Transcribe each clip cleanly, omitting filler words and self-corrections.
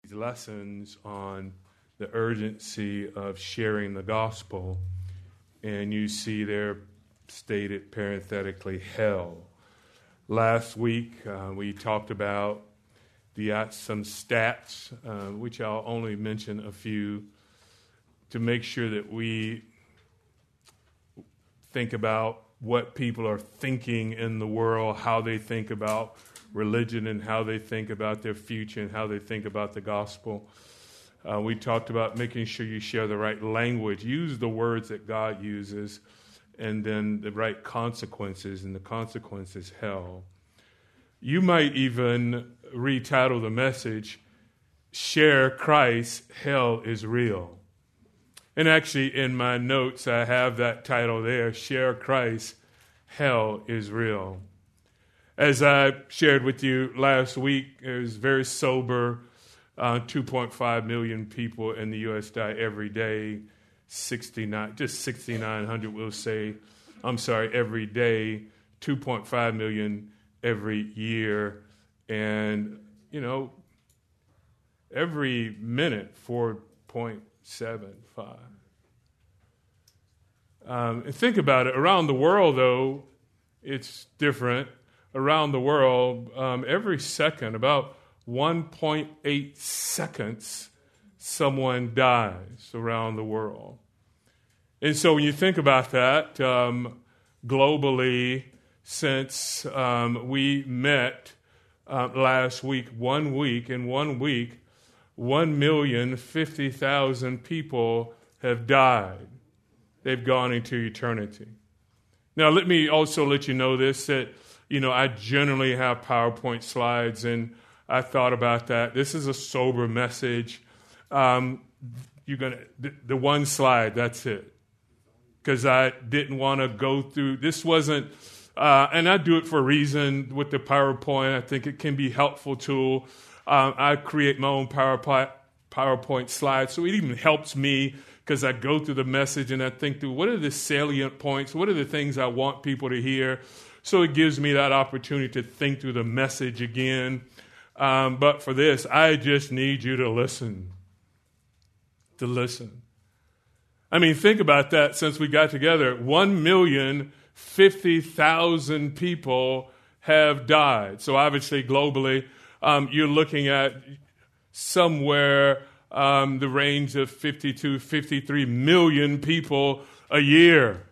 lessons on the urgency of sharing the gospel, and you see there stated parenthetically hell. Last week we talked about some stats, which I'll only mention a few, to make sure that we think about what people are thinking in the world, how they think about religion and how they think about their future and how they think about the gospel. We talked about making sure you share the right language, use the words that God uses, and then the right consequences, and the consequences hell. You might even retitle the message, Share Christ, Hell is Real. And actually in my notes I have that title there, Share Christ, Hell is Real. As I shared with you last week, it was very sober. 2.5 million people in the U.S. die every day. 6,900 we'll say. Every day. 2.5 million every year. And, every minute, 4.75. And think about it. Around the world, though, it's different. Around the world, every second, about 1.8 seconds, someone dies around the world. And so when you think about that, globally, since we met last week, 1 week, 1,050,000 people have died. They've gone into eternity. Now, let me also let you know this, that I generally have PowerPoint slides, and I thought about that. This is a sober message. The one slide, that's it. Because I didn't want to go through, this wasn't, and I do it for a reason with the PowerPoint. I think it can be a helpful tool. I create my own PowerPoint slides, so it even helps me because I go through the message and I think through what are the salient points, what are the things I want people to hear. So it gives me that opportunity to think through the message again. But for this, I just need you to listen. To listen. I mean, think about that since we got together. 1,050,000 people have died. So obviously, globally, you're looking at somewhere the range of 52, 53 million people a year.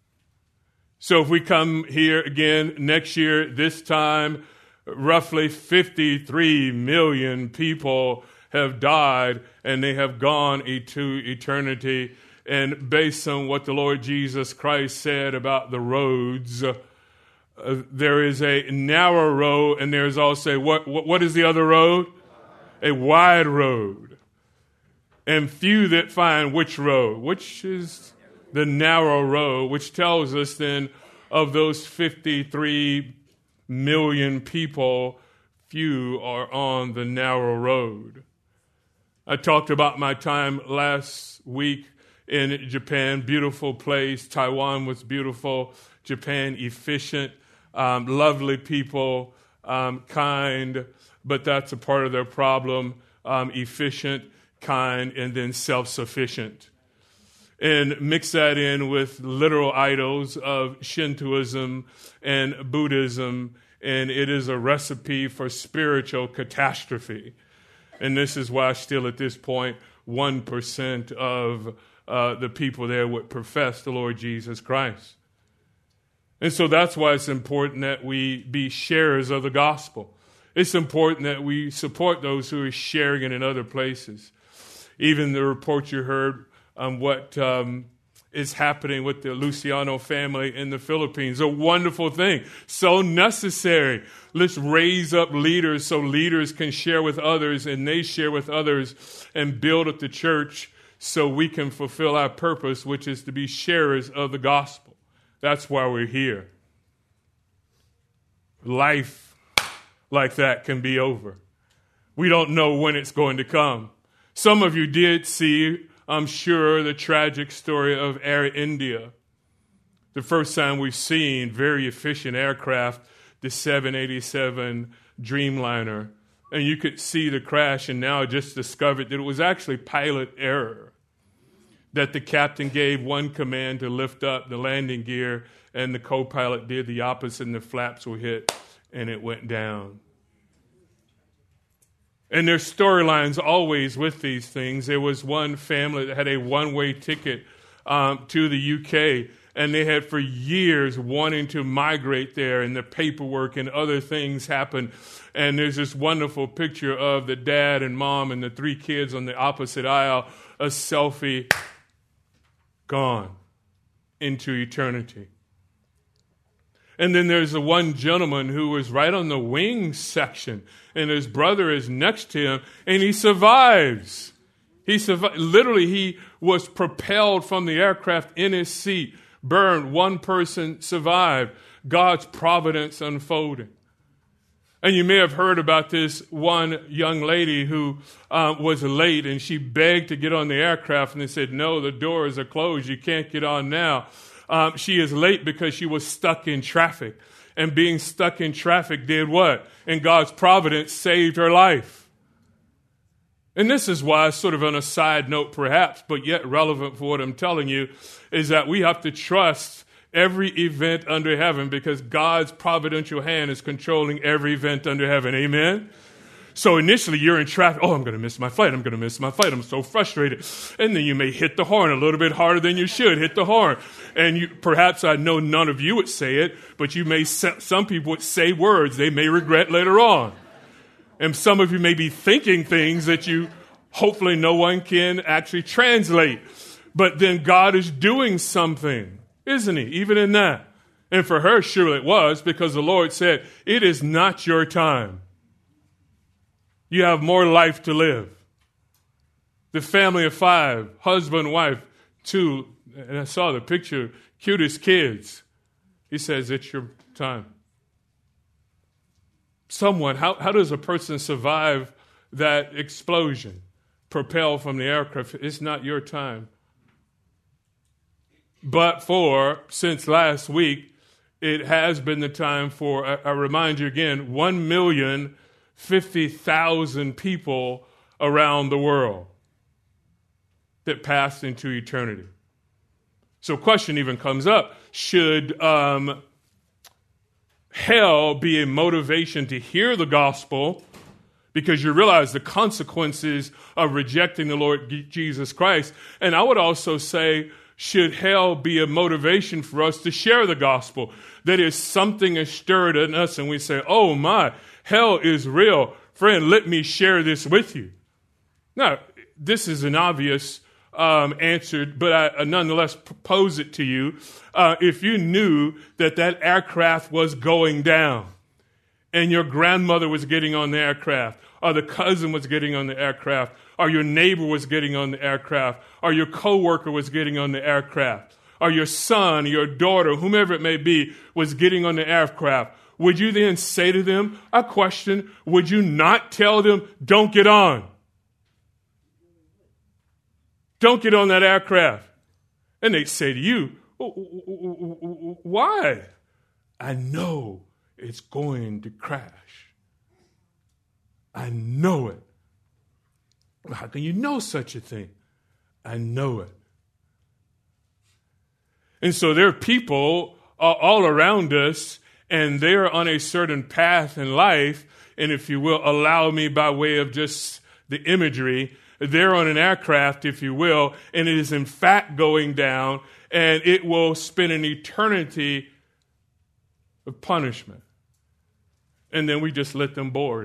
So if we come here again next year, this time, roughly 53 million people have died and they have gone into eternity. And based on what the Lord Jesus Christ said about the roads, there is a narrow road and there's also, what is the other road? A wide road. And few that find which road, which is the narrow road, which tells us then of those 53 million people, few are on the narrow road. I talked about my time last week in Japan, beautiful place. Taiwan was beautiful. Japan, efficient, lovely people, kind, but that's a part of their problem, efficient, kind, and then self-sufficient. And mix that in with literal idols of Shintoism and Buddhism, and it is a recipe for spiritual catastrophe. And this is why still at this point, 1% of the people there would profess the Lord Jesus Christ. And so that's why it's important that we be sharers of the gospel. It's important that we support those who are sharing it in other places. Even the report you heard on what is happening with the Luciano family in the Philippines. A wonderful thing. So necessary. Let's raise up leaders so leaders can share with others and they share with others and build up the church so we can fulfill our purpose, which is to be sharers of the gospel. That's why we're here. Life like that can be over. We don't know when it's going to come. Some of you did see, I'm sure, the tragic story of Air India. The first time we've seen very efficient aircraft, the 787 Dreamliner, and you could see the crash, and now I just discovered that it was actually pilot error, that the captain gave one command to lift up the landing gear, and the co-pilot did the opposite, and the flaps were hit, and it went down. And there's storylines always with these things. There was one family that had a one-way ticket to the UK, and they had for years wanting to migrate there, and the paperwork and other things happened. And there's this wonderful picture of the dad and mom and the 3 kids on the opposite aisle, a selfie, gone into eternity. And then there's the one gentleman who was right on the wing section, and his brother is next to him, and he survives. He survived. Literally, he was propelled from the aircraft in his seat, burned. One person survived. God's providence unfolding. And you may have heard about this one young lady who was late, and she begged to get on the aircraft, and they said, no, the doors are closed. You can't get on now. She is late because she was stuck in traffic. And being stuck in traffic did what? And God's providence saved her life. And this is why, sort of on a side note perhaps, but yet relevant for what I'm telling you, is that we have to trust every event under heaven because God's providential hand is controlling every event under heaven. Amen? So initially you're in traffic. Oh, I'm going to miss my flight. I'm so frustrated. And then you may hit the horn a little bit harder than you should. Hit the horn. And perhaps I know none of you would say it, but some people would say words they may regret later on. And some of you may be thinking things that hopefully no one can actually translate. But then God is doing something, isn't he? Even in that. And for her, surely it was, because the Lord said, it is not your time. You have more life to live. The family of 5, husband, wife, 2, and I saw the picture, cutest kids. He says, it's your time. How does a person survive that explosion, propelled from the aircraft? It's not your time. But since last week, it has been the time for, I remind you again, 1,050,000 people around the world that passed into eternity. So a question even comes up, should hell be a motivation to hear the gospel? Because you realize the consequences of rejecting the Lord Jesus Christ. And I would also say, should hell be a motivation for us to share the gospel? That is, something is stirred in us and we say, oh my, hell is real. Friend, let me share this with you. Now, this is an obvious answer, but I nonetheless propose it to you. If you knew that aircraft was going down and your grandmother was getting on the aircraft, or the cousin was getting on the aircraft, or your neighbor was getting on the aircraft, or your coworker was getting on the aircraft, or your son, your daughter, whomever it may be, was getting on the aircraft, would you then say to them, a question, would you not tell them, don't get on? Don't get on that aircraft. And they'd say to you, why? I know it's going to crash. I know it. How can you know such a thing? I know it. And so there are people all around us, and they're on a certain path in life, and if you will, allow me by way of just the imagery, they're on an aircraft, if you will, and it is in fact going down, and it will spend an eternity of punishment. And then we just let them board.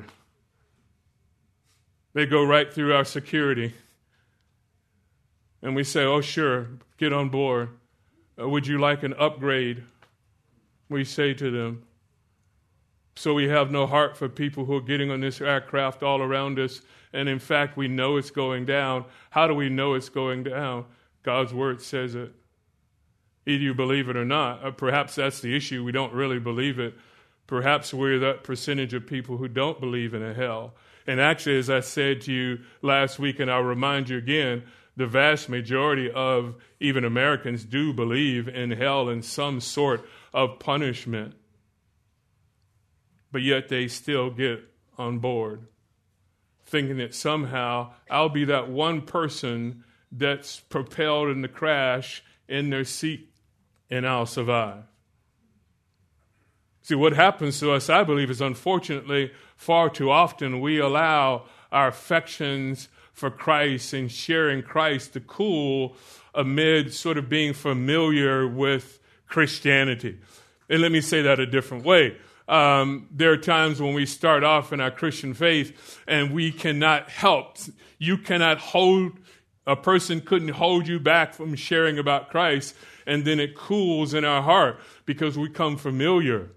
They go right through our security. And we say, oh, sure, get on board. Would you like an upgrade? We say to them. So we have no heart for people who are getting on this aircraft all around us. And in fact, we know it's going down. How do we know it's going down? God's word says it. Either you believe it or not. Perhaps that's the issue. We don't really believe it. Perhaps we're that percentage of people who don't believe in a hell. And actually, as I said to you last week, and I'll remind you again, the vast majority of even Americans do believe in hell and some sort of punishment. But yet they still get on board. thinking that somehow I'll be that one person that's propelled in the crash in their seat and I'll survive. See, what happens to us, I believe, is unfortunately far too often we allow our affections for Christ and sharing Christ to cool amid sort of being familiar with Christianity. And let me say that a different way. There are times when we start off in our Christian faith and we cannot help. A person couldn't hold you back from sharing about Christ, and then it cools in our heart because we become familiar.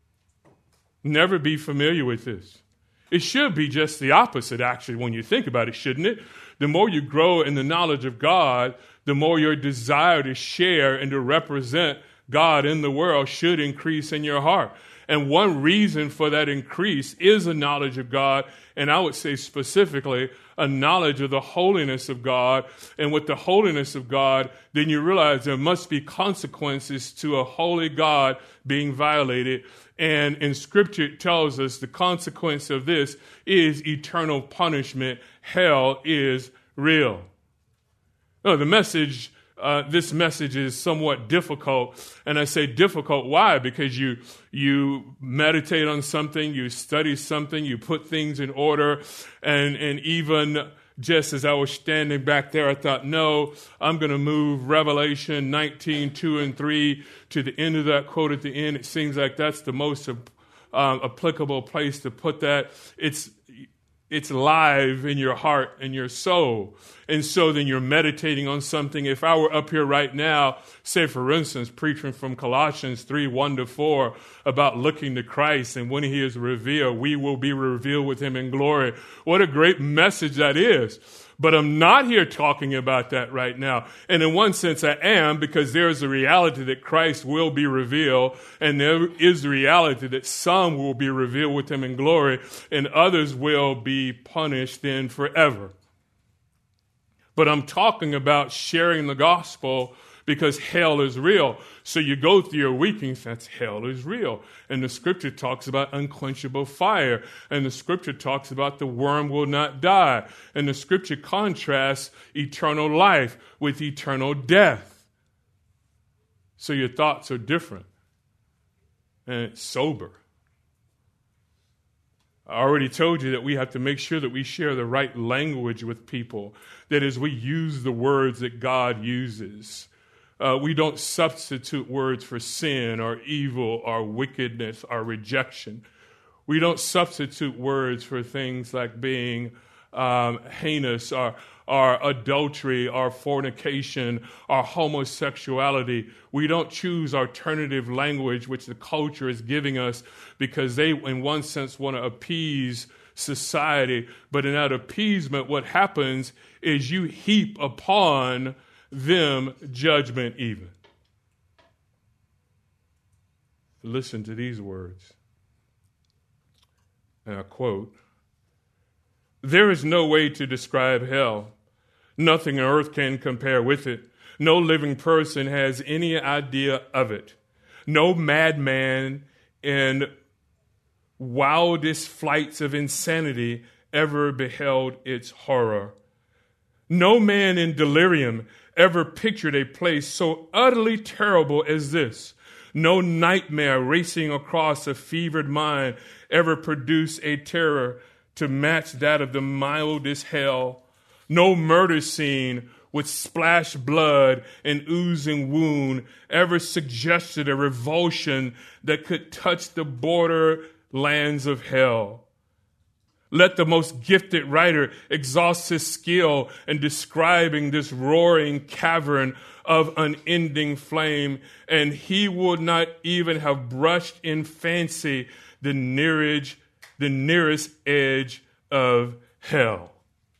Never be familiar with this. It should be just the opposite, actually, when you think about it, shouldn't it? The more you grow in the knowledge of God, the more your desire to share and to represent God in the world should increase in your heart. And one reason for that increase is a knowledge of God, and I would say specifically a knowledge of the holiness of God. And with the holiness of God, then you realize there must be consequences to a holy God being violated. And in Scripture, it tells us the consequence of this is eternal punishment. Hell is real. Oh, this message is somewhat difficult. And I say difficult, why? Because you meditate on something, you study something, you put things in order, and even just as I was standing back there, I thought, no, I'm going to move Revelation 19, 2 and 3 to the end of that quote at the end. It seems like that's the most applicable place to put that. It's live in your heart and your soul. And so then you're meditating on something. If I were up here right now, say for instance, preaching from Colossians 3, 1-4 about looking to Christ, and when he is revealed, we will be revealed with him in glory. What a great message that is. But I'm not here talking about that right now. And in one sense I am, because there's a reality that Christ will be revealed, and there is the reality that some will be revealed with him in glory, and others will be punished then forever. But I'm talking about sharing the gospel because hell is real. So you go through your week and that's hell is real. And the Scripture talks about unquenchable fire. And the Scripture talks about the worm will not die. And the Scripture contrasts eternal life with eternal death. So your thoughts are different. And it's sober. I already told you that we have to make sure that we share the right language with people. That is, we use the words that God uses. We don't substitute words for sin or evil or wickedness or rejection. We don't substitute words for things like being heinous or adultery or fornication or homosexuality. We don't choose alternative language which the culture is giving us because they, in one sense, want to appease society. But in that appeasement, what happens is you heap upon them judgment even. Listen to these words. And I quote, "There is no way to describe hell. Nothing on earth can compare with it. No living person has any idea of it. No madman in wildest flights of insanity ever beheld its horror. No man in delirium ever pictured a place so utterly terrible as this. No nightmare racing across a fevered mind ever produced a terror to match that of the mildest hell. No murder scene with splashed blood and oozing wound ever suggested a revulsion that could touch the borderlands of hell. Let the most gifted writer exhaust his skill in describing this roaring cavern of unending flame, and he would not even have brushed in fancy the nearest edge of hell."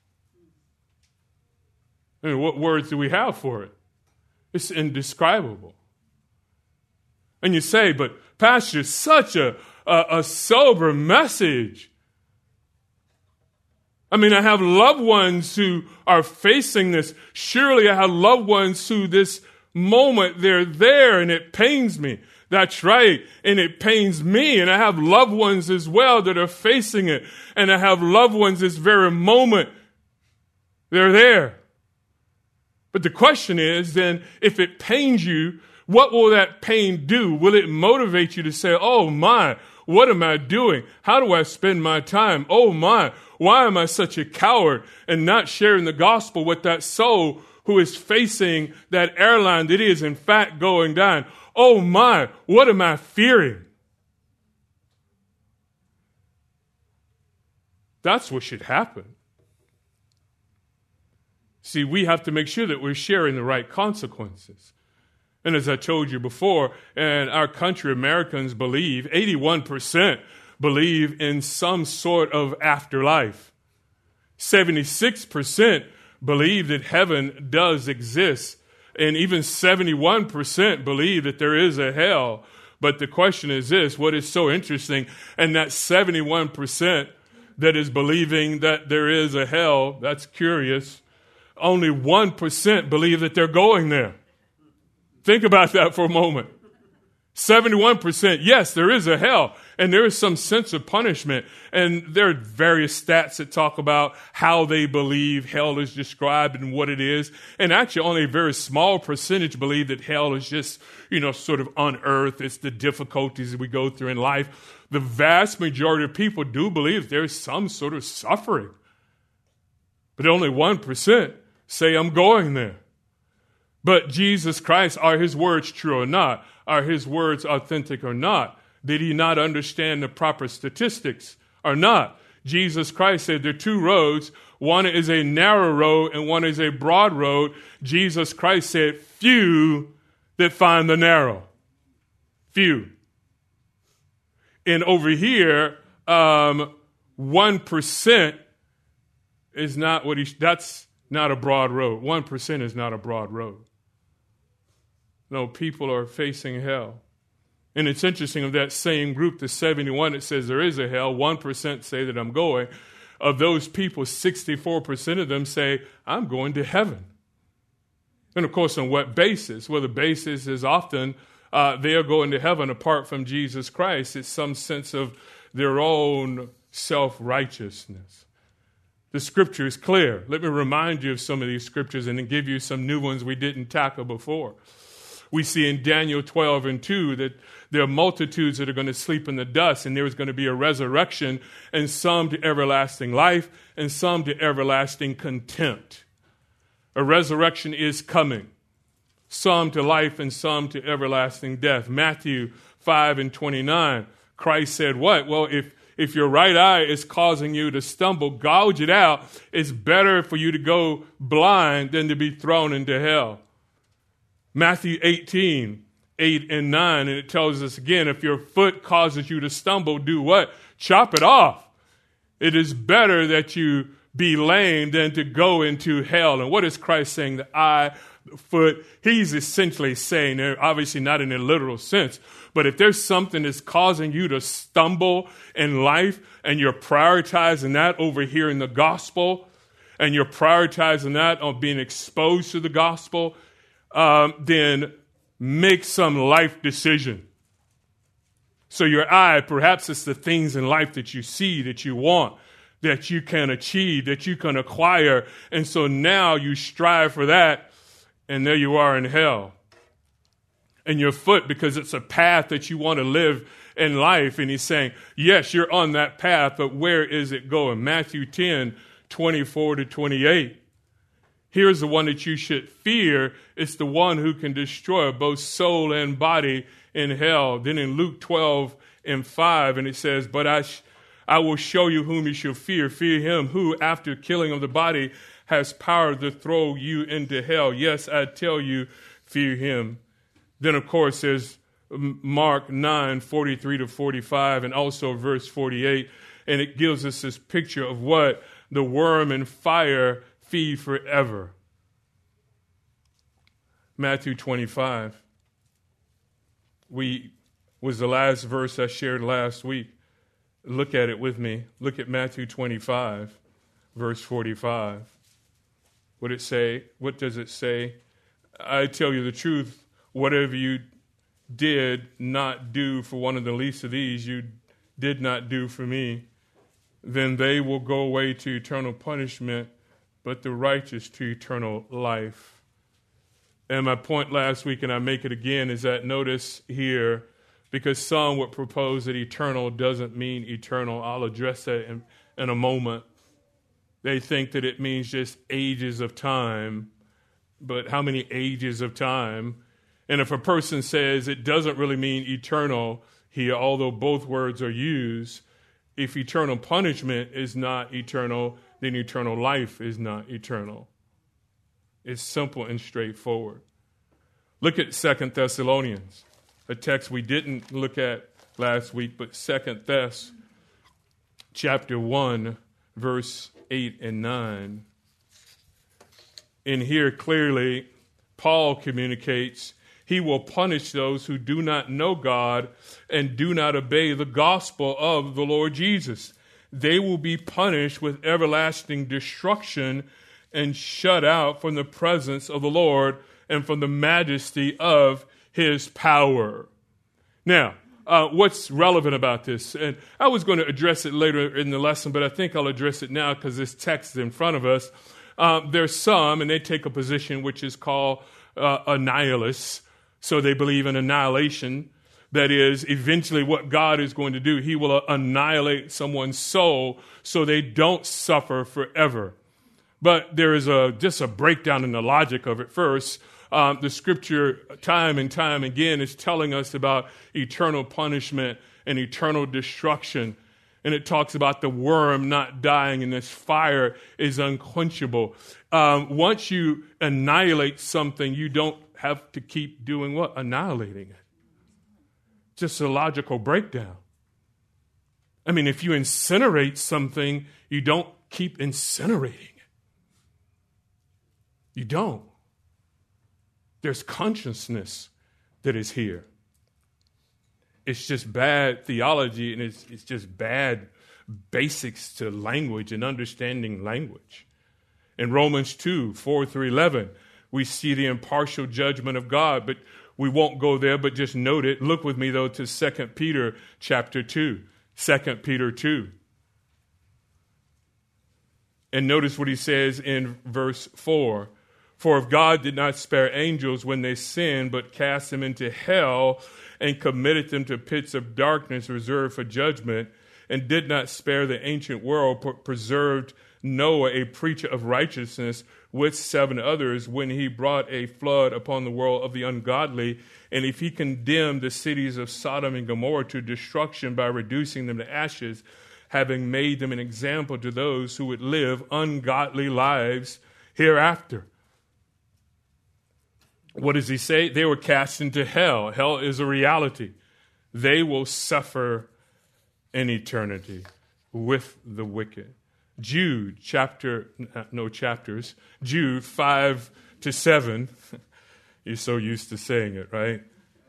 I mean, what words do we have for it? It's indescribable. And you say, but Pastor, such a sober message. I mean, I have loved ones who are facing this. Surely I have loved ones who this moment they're there, and it pains me. That's right. And it pains me. And I have loved ones as well that are facing it. And I have loved ones this very moment. They're there. But the question is then, if it pains you, what will that pain do? Will it motivate you to say, oh my, what am I doing? How do I spend my time? Oh my, why am I such a coward and not sharing the gospel with that soul who is facing that airline that is in fact going down? Oh my, what am I fearing? That's what should happen. See, we have to make sure that we're sharing the right consequences. And as I told you before, in our country, Americans believe, 81% believe in some sort of afterlife. 76% believe that heaven does exist. And even 71% believe that there is a hell. But the question is this, what is so interesting, and that 71% that is believing that there is a hell, that's curious, only 1% believe that they're going there. Think about that for a moment. 71%, yes, there is a hell, and there is some sense of punishment. And there are various stats that talk about how they believe hell is described and what it is. And actually, only a very small percentage believe that hell is just, sort of on earth. It's the difficulties that we go through in life. The vast majority of people do believe there is some sort of suffering. But only 1% say, I'm going there. But Jesus Christ, are his words true or not? Are his words authentic or not? Did he not understand the proper statistics or not? Jesus Christ said there are two roads. One is a narrow road and one is a broad road. Jesus Christ said, few that find the narrow. Few. And over here, 1% is not that's not a broad road. 1% is not a broad road. No, people are facing hell. And it's interesting, of that same group, the 71 that says there is a hell, 1% say that I'm going. Of those people, 64% of them say, I'm going to heaven. And of course, on what basis? Well, the basis is often they are going to heaven apart from Jesus Christ. It's some sense of their own self-righteousness. The scripture is clear. Let me remind you of some of these scriptures and then give you some new ones we didn't tackle before. We see in Daniel 12:2 that there are multitudes that are going to sleep in the dust, and there's going to be a resurrection, and some to everlasting life, and some to everlasting contempt. A resurrection is coming. Some to life and some to everlasting death. Matthew 5:29, Christ said what? Well, if your right eye is causing you to stumble, gouge it out. It's better for you to go blind than to be thrown into hell. Matthew 18:8-9, and it tells us again, if your foot causes you to stumble, do what? Chop it off. It is better that you be lame than to go into hell. And what is Christ saying? The eye, the foot. He's essentially saying, obviously not in a literal sense, but if there's something that's causing you to stumble in life and you're prioritizing that over hearing the gospel and you're prioritizing that on being exposed to the gospel, then make some life decision. So your eye, perhaps it's the things in life that you see, that you want, that you can achieve, that you can acquire. And so now you strive for that, and there you are in hell. And your foot, because it's a path that you want to live in life. And he's saying, yes, you're on that path, but where is it going? Matthew 10:24-28. Here's the one that you should fear. It's the one who can destroy both soul and body in hell. Then in Luke 12:5, and it says, but I will show you whom you shall fear. Fear him who, after killing of the body, has power to throw you into hell. Yes, I tell you, fear him. Then, of course, there's Mark 9:43-45, and also verse 48. And it gives us this picture of what the worm and fire feed forever. Matthew 25 was the last verse I shared last week. Look at it with me. Look at Matthew 25, verse 45. What does it say? I tell you the truth, whatever you did not do for one of the least of these, you did not do for me. Then they will go away to eternal punishment, but the righteous to eternal life. And my point last week, and I make it again, is that notice here, because some would propose that eternal doesn't mean eternal. I'll address that in a moment. They think that it means just ages of time. But how many ages of time? And if a person says it doesn't really mean eternal here, although both words are used, if eternal punishment is not eternal, then eternal life is not eternal. It's simple and straightforward. Look at 2 Thessalonians, a text we didn't look at last week, but 2 Thess, chapter 1, verse 8 and 9. In here, clearly, Paul communicates he will punish those who do not know God and do not obey the gospel of the Lord Jesus. They will be punished with everlasting destruction and shut out from the presence of the Lord and from the majesty of his power. Now, what's relevant about this? And I was going to address it later in the lesson, but I think I'll address it now because this text is in front of us. There's some, and they take a position which is called a nihilist. So they believe in annihilation. That is, eventually what God is going to do, he will annihilate someone's soul so they don't suffer forever. But there is just a breakdown in the logic of it first. The scripture time and time again is telling us about eternal punishment and eternal destruction. And it talks about the worm not dying and this fire is unquenchable. Once you annihilate something, you don't have to keep doing what? Annihilating it. Just a logical breakdown. I mean, if you incinerate something, you don't keep incinerating it. You don't. There's consciousness that is here. It's just bad theology, and it's just bad basics to language and understanding language. In Romans 2, 4 through 11, we see the impartial judgment of God, but we won't go there, but just note it. Look with me, though, to 2 Peter chapter 2. 2 Peter 2. And notice what he says in verse 4. For if God did not spare angels when they sinned, but cast them into hell and committed them to pits of darkness reserved for judgment, and did not spare the ancient world, but preserved Noah, a preacher of righteousness, with 7 others, when he brought a flood upon the world of the ungodly, and if he condemned the cities of Sodom and Gomorrah to destruction by reducing them to ashes, having made them an example to those who would live ungodly lives hereafter. What does he say? They were cast into hell. Hell is a reality. They will suffer in eternity with the wicked. Jude, Jude 5 to 7. You're so used to saying it, right?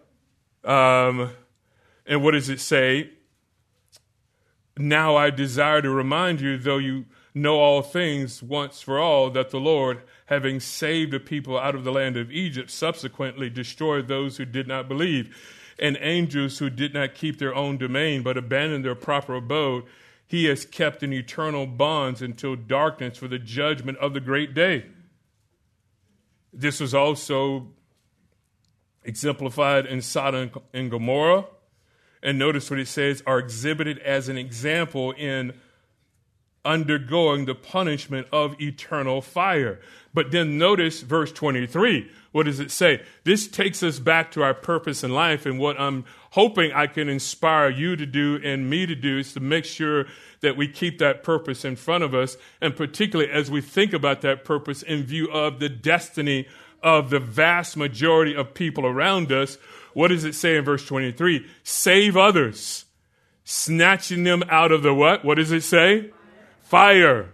And what does it say? Now I desire to remind you, though you know all things once for all, that the Lord, having saved a people out of the land of Egypt, subsequently destroyed those who did not believe, and angels who did not keep their own domain, but abandoned their proper abode. He has kept in eternal bonds until darkness for the judgment of the great day. This was also exemplified in Sodom and Gomorrah. And notice what it says, are exhibited as an example in undergoing the punishment of eternal fire. But then notice verse 23. What does it say? This takes us back to our purpose in life, and what I'm hoping I can inspire you to do and me to do is to make sure that we keep that purpose in front of us, and particularly as we think about that purpose in view of the destiny of the vast majority of people around us. What does it say in verse 23? Save others, snatching them out of the what? What does it say? Fire.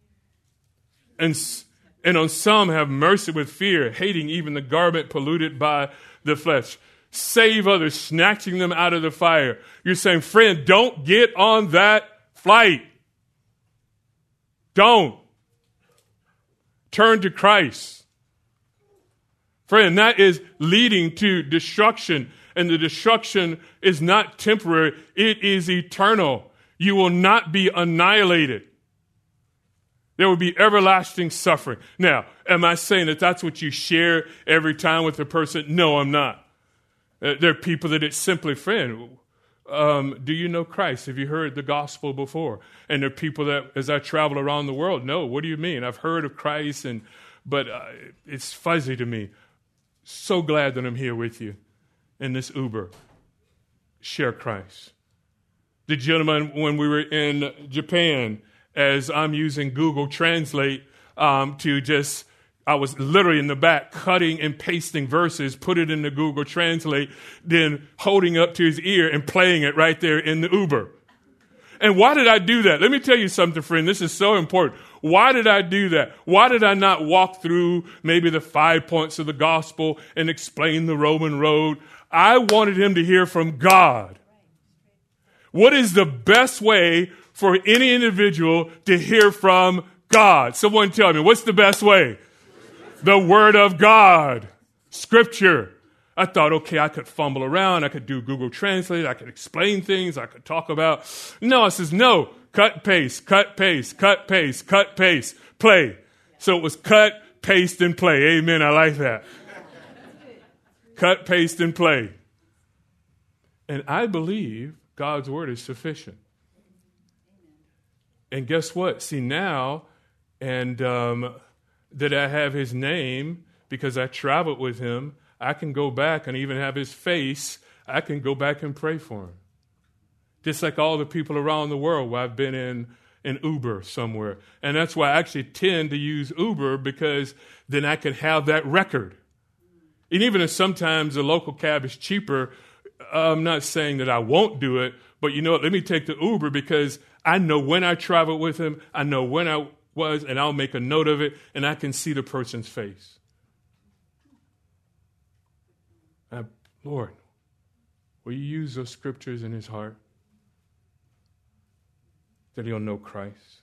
And on some have mercy with fear, hating even the garment polluted by the flesh. Save others, snatching them out of the fire. You're saying, friend, don't get on that flight. Don't. Turn to Christ. Friend, that is leading to destruction. And the destruction is not temporary. It is eternal. You will not be annihilated. There will be everlasting suffering. Now, am I saying that that's what you share every time with a person? No, I'm not. There are people that it's simply, friend, do you know Christ? Have you heard the gospel before? And there are people that, as I travel around the world, no, what do you mean? I've heard of Christ, but it's fuzzy to me. So glad that I'm here with you in this Uber. Share Christ. The gentleman, when we were in Japan, as I'm using Google Translate I was literally in the back cutting and pasting verses, put it into Google Translate, then holding up to his ear and playing it right there in the Uber. And why did I do that? Let me tell you something, friend. This is so important. Why did I do that? Why did I not walk through maybe the 5 points of the gospel and explain the Roman road? I wanted him to hear from God. What is the best way for any individual to hear from God? Someone tell me, what's the best way? The Word of God, Scripture. I thought, okay, I could fumble around. I could do Google Translate. I could explain things. I could talk about. No, it says, no, cut, paste, cut, paste, cut, paste, cut, paste, play. So it was cut, paste, and play. Amen. I like that. Cut, paste, and play. And I believe God's Word is sufficient. And guess what? See, now, and that I have his name, because I traveled with him, I can go back and even have his face. I can go back and pray for him. Just like all the people around the world where I've been in Uber somewhere. And that's why I actually tend to use Uber, because then I can have that record. And even if sometimes the local cab is cheaper, I'm not saying that I won't do it, but you know what, let me take the Uber, because I know when I traveled with him, I know when I was, and I'll make a note of it, and I can see the person's face. Lord, will you use those scriptures in his heart that he'll know Christ?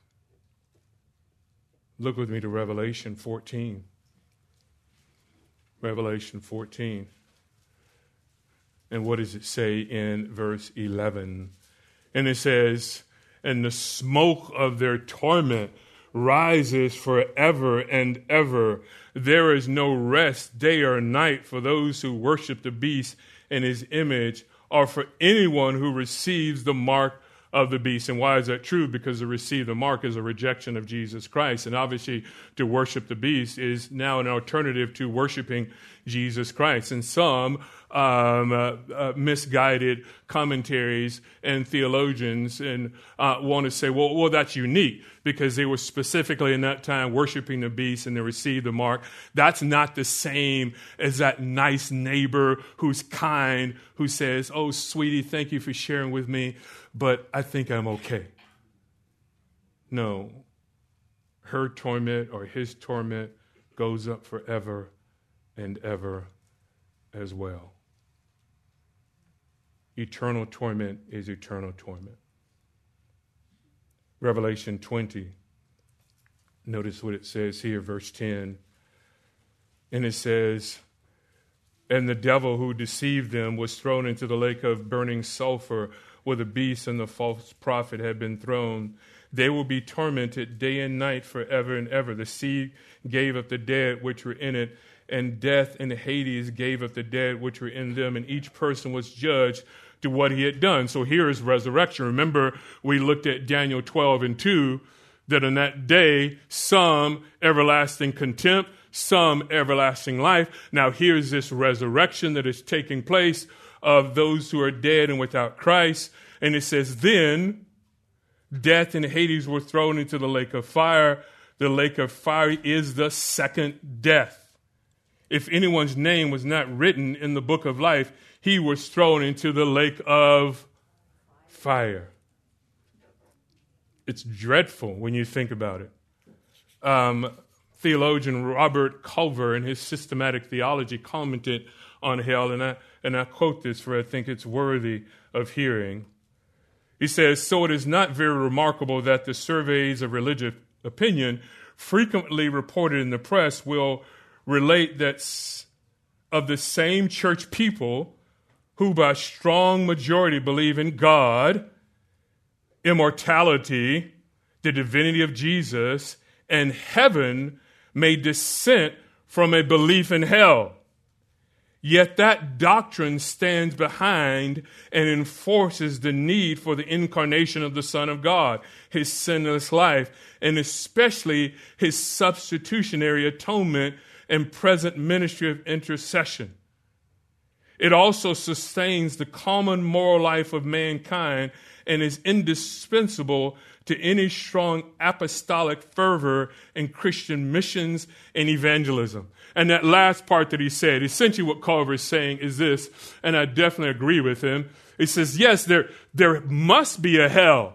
Look with me to Revelation 14. Revelation 14. And what does it say in verse 11? And it says, and the smoke of their torment rises forever and ever. There is no rest day or night for those who worship the beast and his image, or for anyone who receives the mark of the beast. And why is that true? Because to receive the mark is a rejection of Jesus Christ. And obviously to worship the beast is now an alternative to worshiping Jesus Christ. And some misguided commentaries and theologians and want to say, well, that's unique because they were specifically in that time worshiping the beast and they received the mark. That's not the same as that nice neighbor who's kind, who says, oh, sweetie, thank you for sharing with me, but I think I'm okay. No, her torment or his torment goes up forever and ever as well. Eternal torment is eternal torment. Revelation 20. Notice what it says here, verse 10. And it says, and the devil who deceived them was thrown into the lake of burning sulfur, where the beast and the false prophet had been thrown. They will be tormented day and night forever and ever. The sea gave up the dead which were in it, and death and Hades gave up the dead which were in them, and each person was judged to what he had done. So here is resurrection. Remember, we looked at Daniel 12:2, that in that day, some everlasting contempt, some everlasting life. Now here's this resurrection that is taking place of those who are dead and without Christ. And it says, then death and Hades were thrown into the lake of fire. The lake of fire is the second death. If anyone's name was not written in the book of life, he was thrown into the lake of fire. It's dreadful when you think about it. Theologian Robert Culver, in his systematic theology, commented on hell, and I quote this, for I think it's worthy of hearing. He says, so it is not very remarkable that the surveys of religious opinion frequently reported in the press will relate that of the same church people who by strong majority believe in God, immortality, the divinity of Jesus, and heaven may dissent from a belief in hell. Yet that doctrine stands behind and enforces the need for the incarnation of the Son of God, his sinless life, and especially his substitutionary atonement and present ministry of intercession. It also sustains the common moral life of mankind and is indispensable to any strong apostolic fervor in Christian missions and evangelism. And that last part that he said, essentially what Culver is saying is this, and I definitely agree with him. He says, yes, there must be a hell.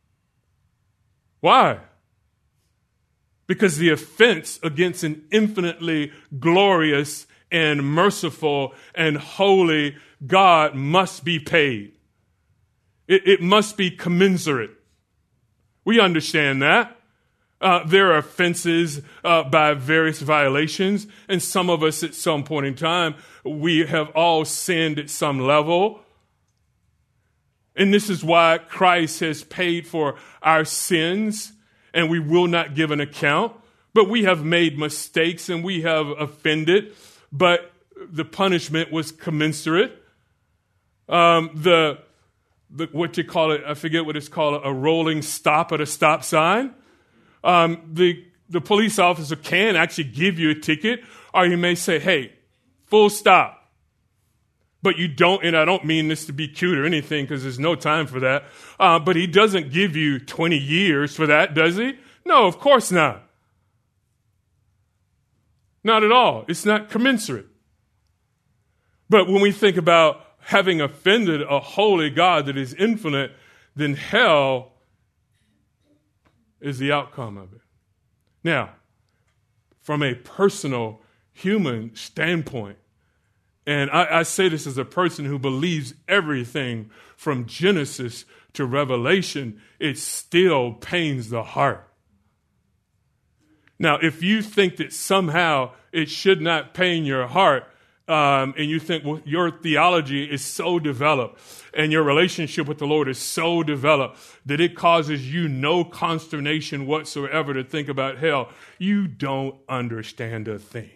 Why? Because the offense against an infinitely glorious and merciful and holy God must be paid. It must be commensurate. We understand that. There are offenses by various violations, and some of us at some point in time, we have all sinned at some level. And this is why Christ has paid for our sins, and we will not give an account. But we have made mistakes, and we have offended, but the punishment was commensurate. What you call it, I forget what it's called, a rolling stop at a stop sign. The police officer can actually give you a ticket, or he may say, hey, full stop. But you don't, and I don't mean this to be cute or anything because there's no time for that, but he doesn't give you 20 years for that, does he? No, of course not. Not at all. It's not commensurate. But when we think about having offended a holy God that is infinite, then hell is the outcome of it. Now, from a personal human standpoint, and I say this as a person who believes everything from Genesis to Revelation, it still pains the heart. Now, if you think that somehow it should not pain your heart, and you think, well, your theology is so developed and your relationship with the Lord is so developed that it causes you no consternation whatsoever to think about hell, you don't understand a thing.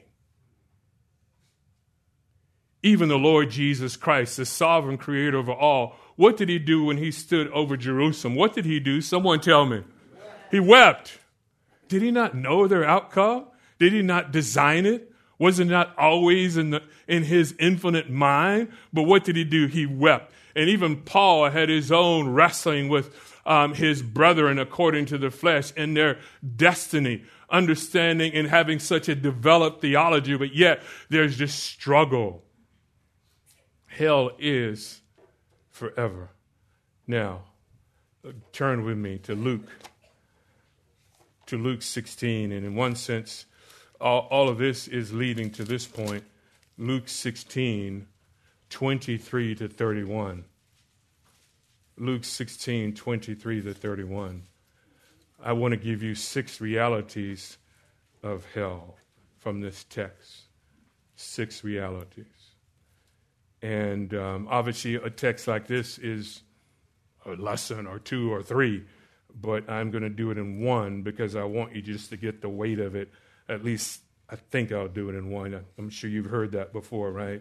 Even the Lord Jesus Christ, the sovereign creator of all, what did he do when he stood over Jerusalem? What did he do? Someone tell me. He wept. Did he not know their outcome? Did he not design it? Was it not always in his infinite mind? But what did he do? He wept. And even Paul had his own wrestling with his brethren according to the flesh and their destiny, understanding and having such a developed theology, but yet there's this struggle. Hell is forever. Now, turn with me to Luke 16. And in one sense, all of this is leading to this point. Luke 16, 23 to 31. Luke 16, 23 to 31. I want to give you 6 realities of hell from this text. 6 realities. And obviously a text like this is a lesson or 2 or 3, but I'm going to do it in 1 because I want you just to get the weight of it. At least I think I'll do it in 1. I'm sure you've heard that before, right?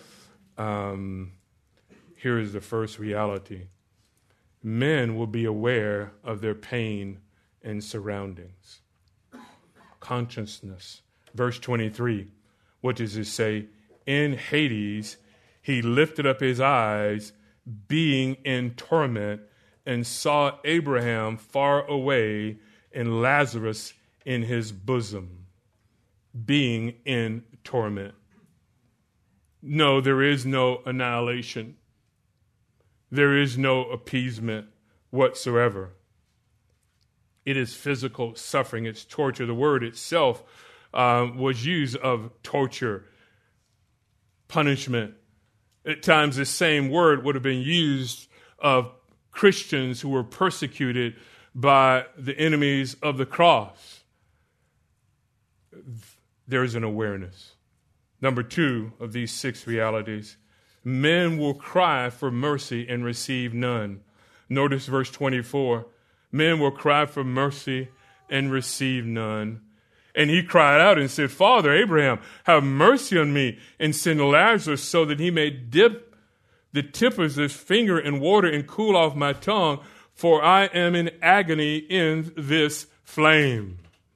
Here is the first reality. Men will be aware of their pain and surroundings. Consciousness. Verse 23, what does it say? In Hades, he lifted up his eyes, being in torment, and saw Abraham far away and Lazarus in his bosom, being in torment. No, there is no annihilation. There is no appeasement whatsoever. It is physical suffering. It's torture. The word itself was used of torture, punishment. At times, the same word would have been used of Christians who were persecuted by the enemies of the cross. There is an awareness. Number 2 of these 6 realities, men will cry for mercy and receive none. Notice verse 24. Men will cry for mercy and receive none. And he cried out and said, Father Abraham, have mercy on me and send Lazarus so that he may dip the tip of his finger in water and cool off my tongue, for I am in agony in this flame.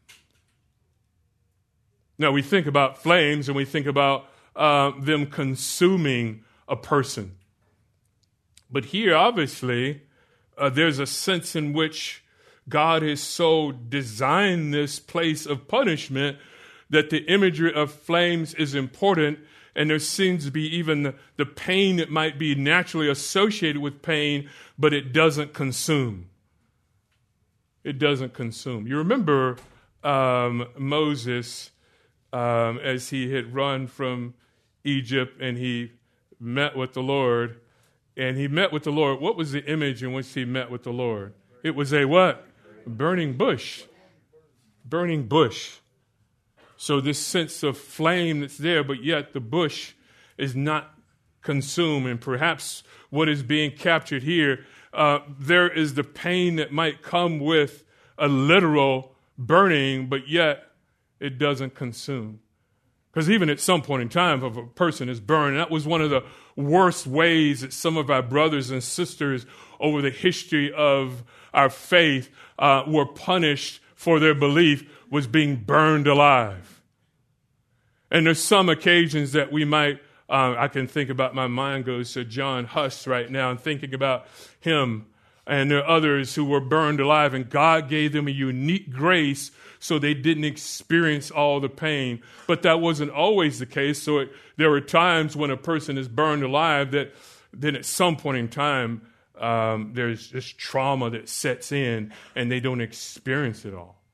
Now, we think about flames and we think about them consuming a person. But here, obviously, there's a sense in which God has so designed this place of punishment that the imagery of flames is important, and there seems to be even the pain that might be naturally associated with pain, but it doesn't consume. It doesn't consume. You remember Moses, as he had run from Egypt and he met with the Lord, and he met with the Lord. What was the image in which he met with the Lord? It was a what? Burning bush. Burning bush. So this sense of flame that's there, but yet the bush is not consumed. And perhaps what is being captured here, there is the pain that might come with a literal burning, but yet it doesn't consume. Because even at some point in time, if a person is burned, that was one of the worst ways that some of our brothers and sisters over the history of our faith were punished for their belief, was being burned alive. And there's some occasions that we might, I can think about, my mind goes to John Huss right now and thinking about him. And there are others who were burned alive, and God gave them a unique grace so they didn't experience all the pain. But that wasn't always the case. So there were times when a person is burned alive that then at some point in time, there's this trauma that sets in and they don't experience it all.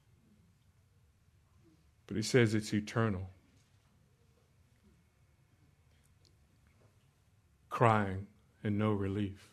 But he says it's eternal. Crying and no relief.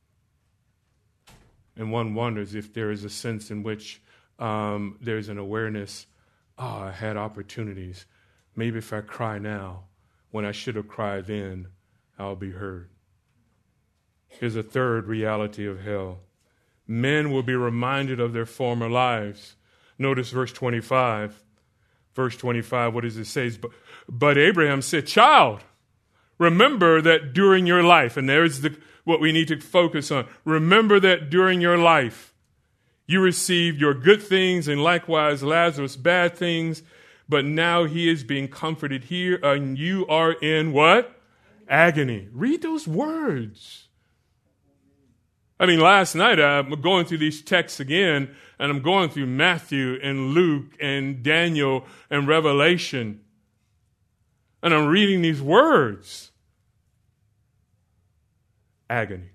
And one wonders if there is a sense in which there's an awareness, I had opportunities. Maybe if I cry now, when I should have cried then, I'll be heard. Here's a third reality of hell. Men will be reminded of their former lives. Notice verse 25. Verse 25, what does it say? But Abraham said, child, remember that during your life, and there's what we need to focus on. Remember that during your life, you received your good things, and likewise Lazarus bad things, but now he is being comforted here, and you are in what? Agony. Read those words. I mean, last night I'm going through these texts again, and I'm going through Matthew and Luke and Daniel and Revelation, and I'm reading these words. Agony.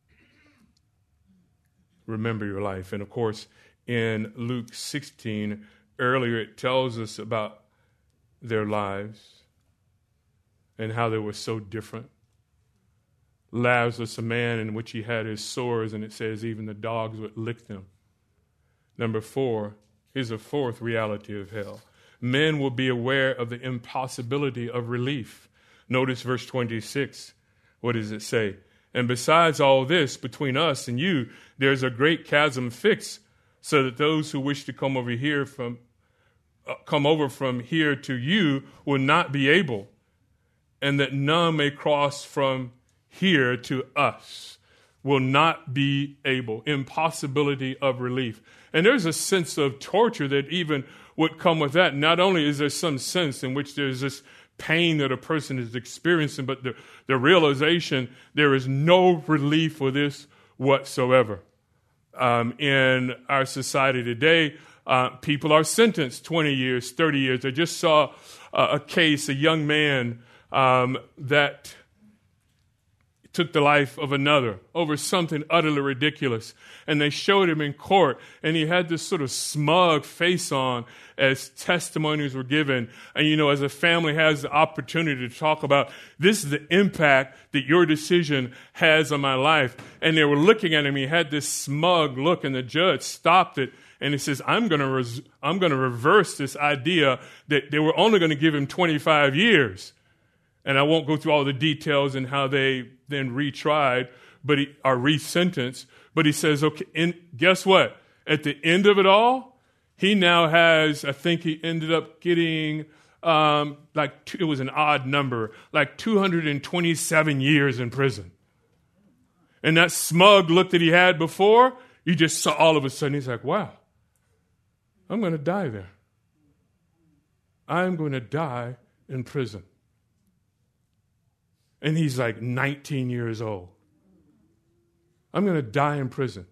Remember your life. And of course, in Luke 16, earlier it tells us about their lives and how they were so different. Lazarus, a man in which he had his sores, and it says even the dogs would lick them. Number 4, here's a fourth reality of hell. Men will be aware of the impossibility of relief. Notice verse 26. What does it say? And besides all this, between us and you, there's a great chasm fixed, so that those who wish to come over from here to you will not be able, and that none may cross from here to us, will not be able. Impossibility of relief. And there's a sense of torture that even would come with that. Not only is there some sense in which there's this pain that a person is experiencing, but the realization there is no relief for this whatsoever. In our society today, people are sentenced 20 years, 30 years. I just saw a case, a young man that took the life of another over something utterly ridiculous. And they showed him in court, and he had this sort of smug face on as testimonies were given. And, you know, as a family has the opportunity to talk about, this is the impact that your decision has on my life. And they were looking at him. He had this smug look, and the judge stopped it And he says, I'm going to reverse this idea that they were only going to give him 25 years. And I won't go through all the details and how they then retried, or resentenced. But he says, okay, and guess what? At the end of it all, he now has, I think he ended up getting, it was an odd number, like 227 years in prison. And that smug look that he had before, you just saw all of a sudden, he's like, wow, I'm going to die there. I'm going to die in prison. And he's like 19 years old. I'm going to die in prison.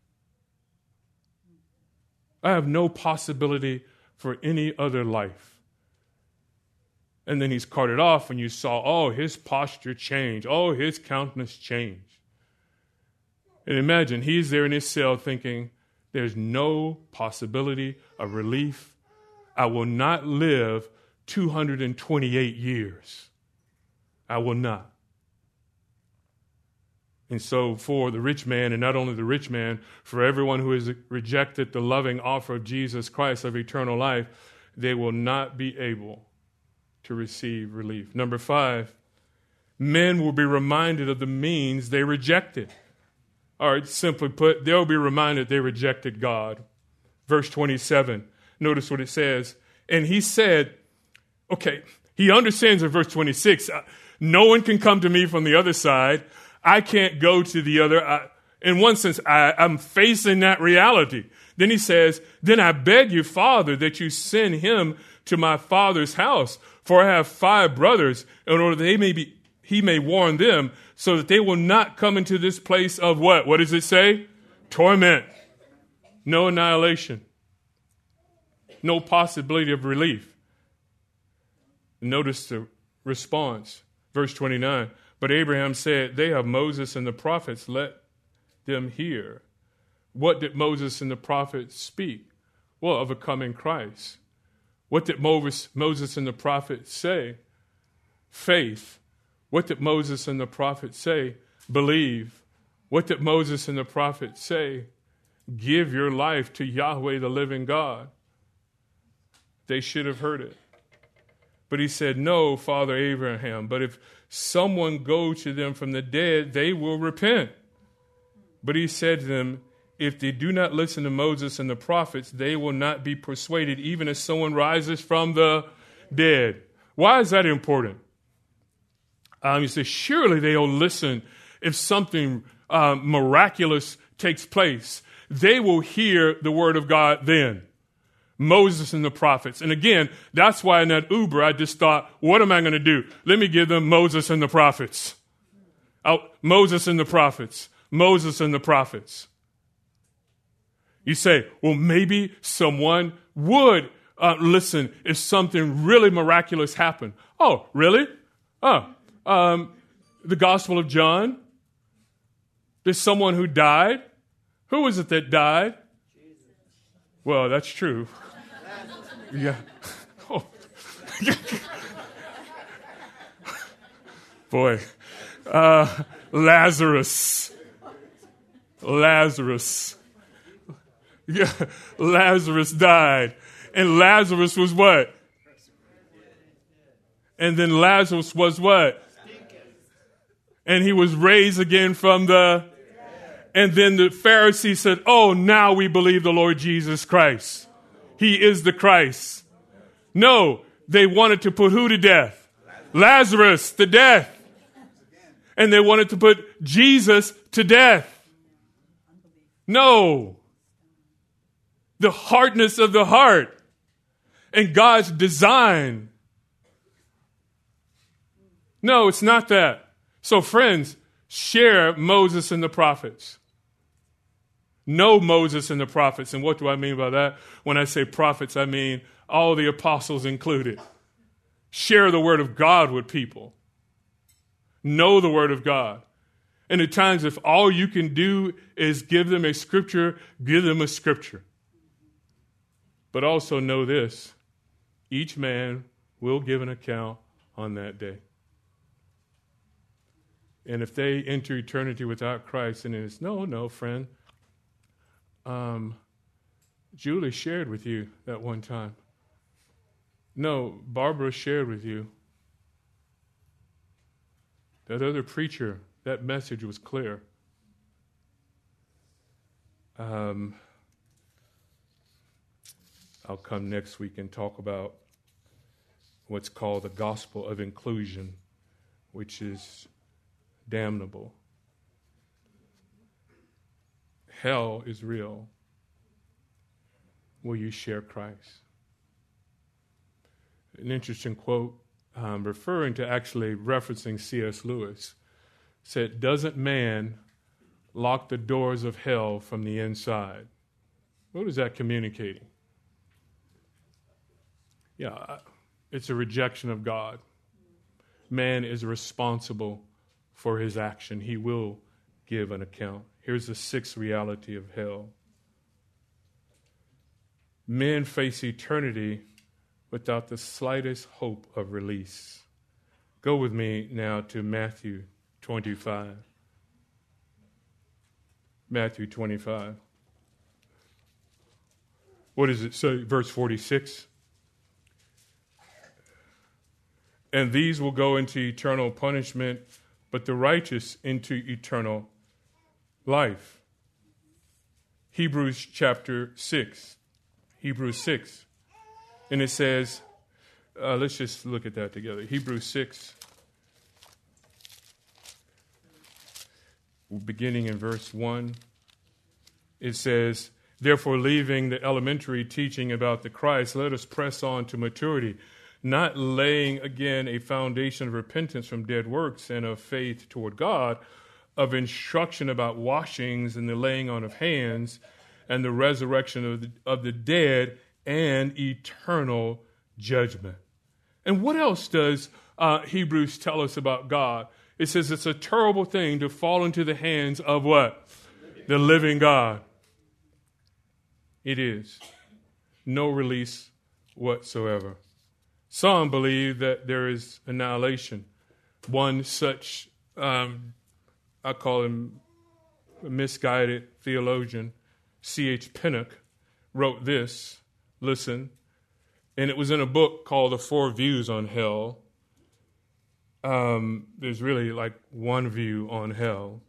I have no possibility for any other life. And then he's carted off, and you saw, his posture change. His countenance change. And imagine, he's there in his cell thinking, there's no possibility of relief. I will not live 228 years. I will not. And so for the rich man, and not only the rich man, for everyone who has rejected the loving offer of Jesus Christ of eternal life, they will not be able to receive relief. Number 5, men will be reminded of the means they rejected. All right, simply put, they'll be reminded they rejected God. Verse 27, notice what it says. And he said, okay, he understands in verse 26, no one can come to me from the other side. I can't go to the other. In one sense, I'm facing that reality. Then he says, then I beg you, Father, that you send him to my father's house, for I have 5 brothers, in order that he may warn them, so that they will not come into this place of what? What does it say? Torment. No annihilation. No possibility of relief. Notice the response. Verse 29. But Abraham said, they have Moses and the prophets, let them hear. What did Moses and the prophets speak? Well, of a coming Christ. What did Moses and the prophets say? Faith. What did Moses and the prophets say? Believe. What did Moses and the prophets say? Give your life to Yahweh, the living God. They should have heard it. But he said, no, Father Abraham, but if someone go to them from the dead, they will repent. But he said to them, if they do not listen to Moses and the prophets, they will not be persuaded, even as someone rises from the dead. Why is that important? You say, surely they'll listen if something miraculous takes place. They will hear the word of God then. Moses and the prophets. And again, that's why in that Uber, I just thought, what am I going to do? Let me give them Moses and the prophets. Moses and the prophets. Moses and the prophets. You say, well, maybe someone would listen if something really miraculous happened. Oh, really? The Gospel of John. There's someone who died. Who was it that died? Jesus. Well, that's true. Yeah. Oh. Boy. Lazarus. Yeah, Lazarus died. And Lazarus was what? And then Lazarus was what? And he was raised again from the... And then the Pharisees said, oh, now we believe the Lord Jesus Christ. He is the Christ. No, they wanted to put who to death? Lazarus to death. And they wanted to put Jesus to death. No. The hardness of the heart and God's design. No, it's not that. So friends, share Moses and the prophets. Know Moses and the prophets. And what do I mean by that? When I say prophets, I mean all the apostles included. Share the word of God with people. Know the word of God. And at times, if all you can do is give them a scripture, give them a scripture. But also know this, each man will give an account on that day. And if they enter eternity without Christ, then it's, no, friend, Julie shared with you that one time. No, Barbara shared with you. That other preacher, that message was clear. I'll come next week and talk about what's called the gospel of inclusion, which is damnable. Hell is real. Will you share Christ? An interesting quote, referring to actually referencing C.S. Lewis, said, "Doesn't man lock the doors of hell from the inside?" What is that communicating? Yeah, it's a rejection of God. Man is responsible for his action. He will give an account. Here's the sixth reality of hell. Men face eternity without the slightest hope of release. Go with me now to Matthew 25. Matthew 25. What does it say? Verse 46. And these will go into eternal punishment, but the righteous into eternal life. Hebrews chapter 6. Hebrews 6. And it says, let's just look at that together. Hebrews 6, beginning in verse 1, it says, "Therefore, leaving the elementary teaching about the Christ, let us press on to maturity, not laying again a foundation of repentance from dead works and of faith toward God, of instruction about washings and the laying on of hands and the resurrection of the dead and eternal judgment." And what else does Hebrews tell us about God? It says it's a terrible thing to fall into the hands of what? The living God. It is. No release whatsoever. Some believe that there is annihilation. One such, I call him a misguided theologian, C.H. Pinnock, wrote this. Listen. And it was in a book called The Four Views on Hell. There's really like one view on hell.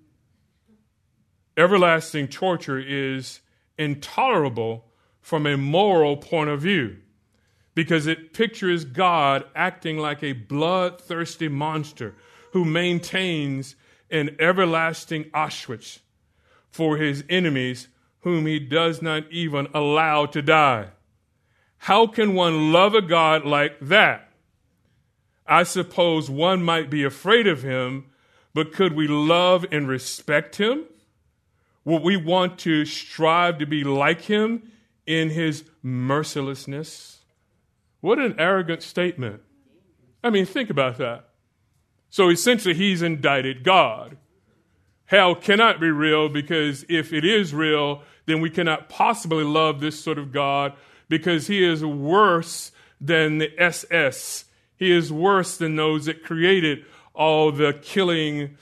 Everlasting torture is intolerable from a moral point of view because it pictures God acting like a bloodthirsty monster who maintains an everlasting Auschwitz for his enemies whom he does not even allow to die. How can one love a God like that? I suppose one might be afraid of him, but could we love and respect him? Would we want to strive to be like him in his mercilessness? What an arrogant statement. I mean, think about that. So essentially, he's indicted God. Hell cannot be real because if it is real, then we cannot possibly love this sort of God because he is worse than the SS. He is worse than those that created all the killing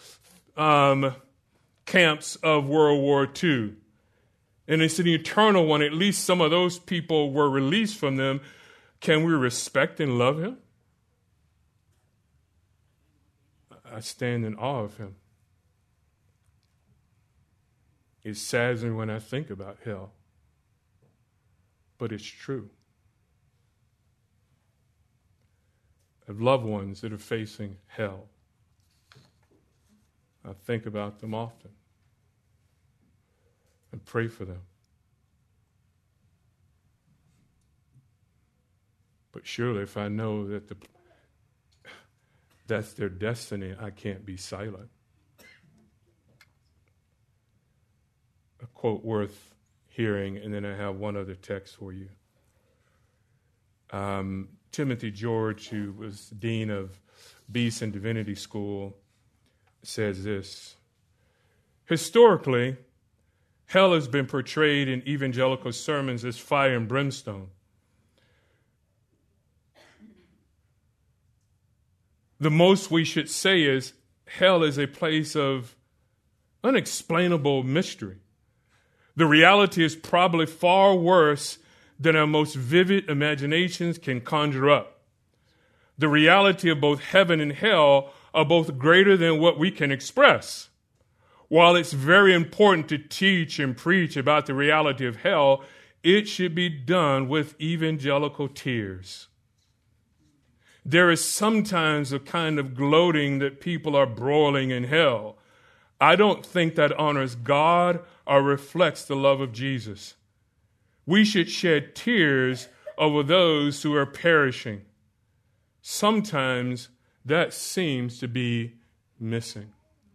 camps of World War II. And it's an eternal one. At least some of those people were released from them. Can we respect and love him? I stand in awe of him. It saddens me when I think about hell. But it's true. I have loved ones that are facing hell. I think about them often and pray for them. But surely if I know that that's their destiny, I can't be silent. A quote worth hearing, and then I have one other text for you. Timothy George, who was dean of Beeson Divinity School, says this: historically, hell has been portrayed in evangelical sermons as fire and brimstone. The most we should say is hell is a place of unexplainable mystery. The reality is probably far worse than our most vivid imaginations can conjure up. The reality of both heaven and hell are both greater than what we can express. While it's very important to teach and preach about the reality of hell, it should be done with evangelical tears. There is sometimes a kind of gloating that people are broiling in hell. I don't think that honors God or reflects the love of Jesus. We should shed tears over those who are perishing. Sometimes that seems to be missing.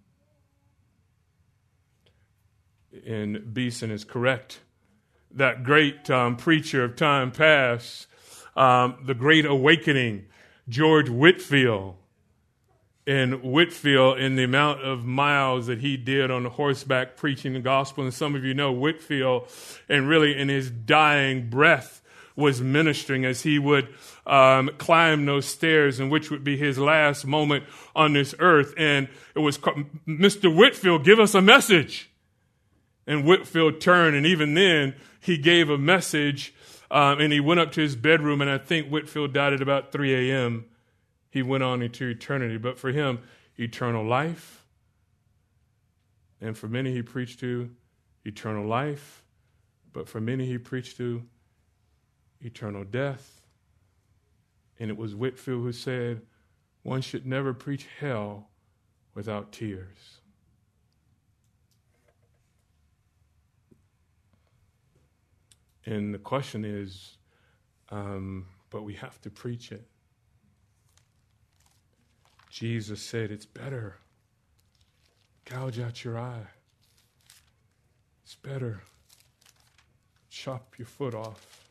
And Beeson is correct. That great preacher of time past, the Great Awakening, George Whitefield. And Whitefield, in the amount of miles that he did on horseback preaching the gospel, and some of you know Whitefield, and really in his dying breath was ministering as he would climb those stairs, and which would be his last moment on this earth. And it was, Mr. Whitefield, give us a message. And Whitefield turned, and even then, he gave a message, and he went up to his bedroom, and I think Whitefield died at about 3 a.m., He went on into eternity. But for him, eternal life. And for many he preached to eternal life. But for many he preached to eternal death. And it was Whitefield who said, one should never preach hell without tears. And the question is, but we have to preach it. Jesus said, it's better. Gouge out your eye. It's better. Chop your foot off.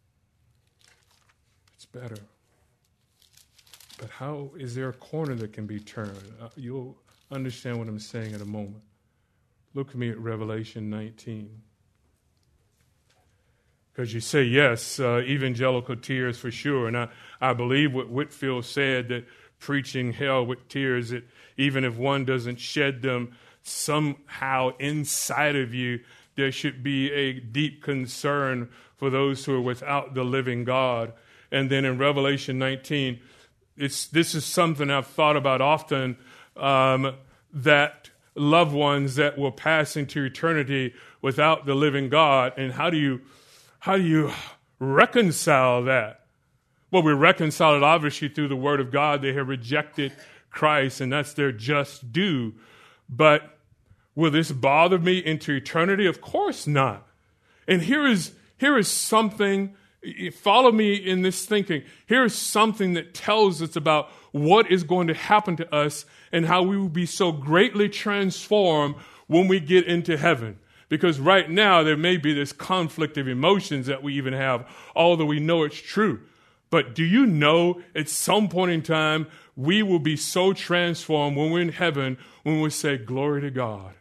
It's better. But how is there a corner that can be turned? You'll understand what I'm saying in a moment. Look at me at Revelation 19. Because you say, yes, evangelical tears for sure. And I believe what Whitefield said, that preaching hell with tears, that even if one doesn't shed them, somehow inside of you, there should be a deep concern for those who are without the living God. And then in Revelation 19, this is something I've thought about often, that loved ones that will pass into eternity without the living God. And how do you reconcile that? Well, we reconcile it obviously through the Word of God. They have rejected Christ, and that's their just due. But will this bother me into eternity? Of course not. And here is something, follow me in this thinking. Here is something that tells us about what is going to happen to us and how we will be so greatly transformed when we get into heaven. Because right now there may be this conflict of emotions that we even have, although we know it's true. But do you know at some point in time, we will be so transformed when we're in heaven, when we say, glory to God.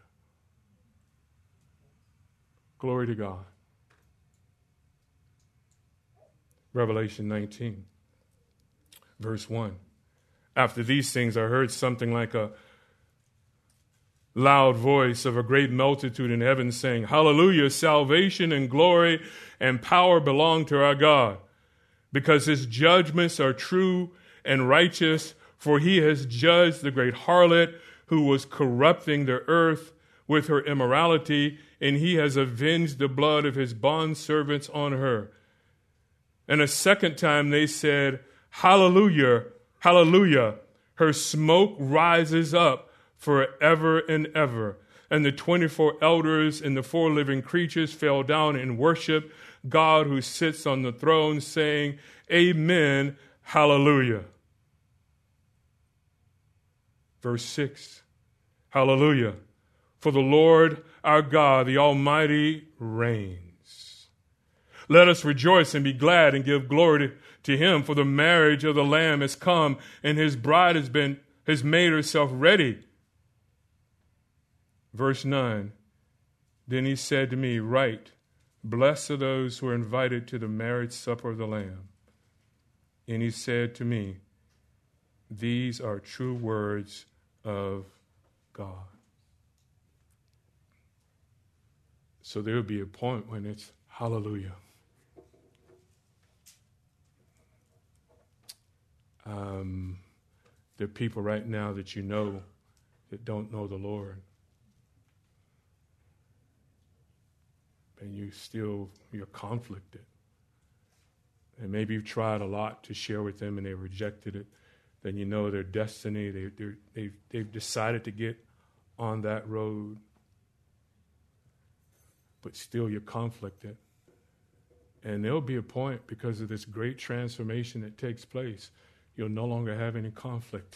Glory to God. Revelation 19, verse 1. After these things, I heard something like a loud voice of a great multitude in heaven saying, hallelujah, salvation and glory and power belong to our God. Because his judgments are true and righteous, for he has judged the great harlot who was corrupting the earth with her immorality, and he has avenged the blood of his bondservants on her. And a second time they said, hallelujah, hallelujah. Her smoke rises up forever and ever. And the 24 elders and the 4 living creatures fell down and worshiped God who sits on the throne, saying, amen, hallelujah. Verse 6, hallelujah. For the Lord our God, the Almighty, reigns. Let us rejoice and be glad and give glory to him, for the marriage of the Lamb has come, and his bride has made herself ready. Verse 9, then he said to me, write, blessed are those who are invited to the marriage supper of the Lamb. And he said to me, these are true words of God. So there will be a point when it's hallelujah. There are people right now that you know that don't know the Lord. And you're conflicted. And maybe you've tried a lot to share with them and they rejected it. Then you know their destiny. They've decided to get on that road. But still you're conflicted. And there'll be a point because of this great transformation that takes place. You'll no longer have any conflict.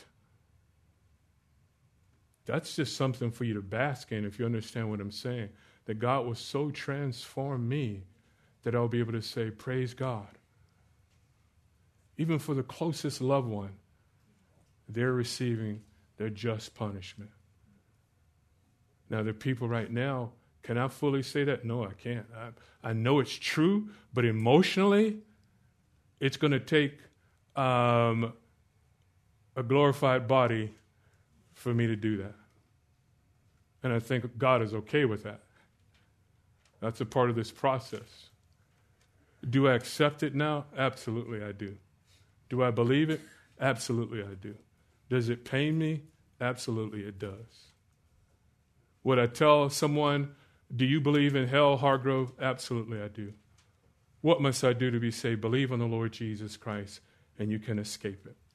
That's just something for you to bask in if you understand what I'm saying. That God will so transform me that I'll be able to say, praise God. Even for the closest loved one, they're receiving their just punishment. Now, there are people right now, can I fully say that? No, I can't. I know it's true, but emotionally, it's going to take a glorified body for me to do that. And I think God is okay with that. That's a part of this process. Do I accept it now? Absolutely, I do. Do I believe it? Absolutely, I do. Does it pain me? Absolutely, it does. Would I tell someone, do you believe in hell, Hargrove? Absolutely, I do. What must I do to be saved? Believe on the Lord Jesus Christ, and you can escape it.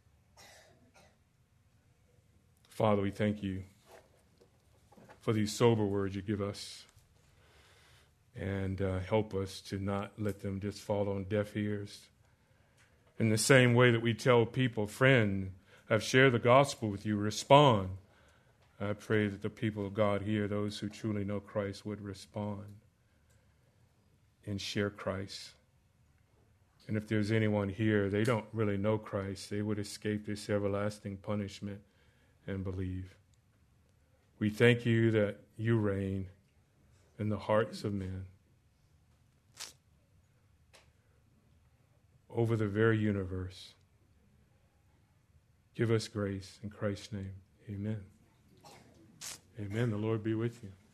Father, we thank you for these sober words you give us. And help us to not let them just fall on deaf ears. In the same way that we tell people, friend, I've shared the gospel with you, respond. I pray that the people of God here, those who truly know Christ, would respond and share Christ. And if there's anyone here, they don't really know Christ, they would escape this everlasting punishment and believe. We thank you that you reign in the hearts of men, over the very universe. Give us grace in Christ's name. Amen. Amen. The Lord be with you.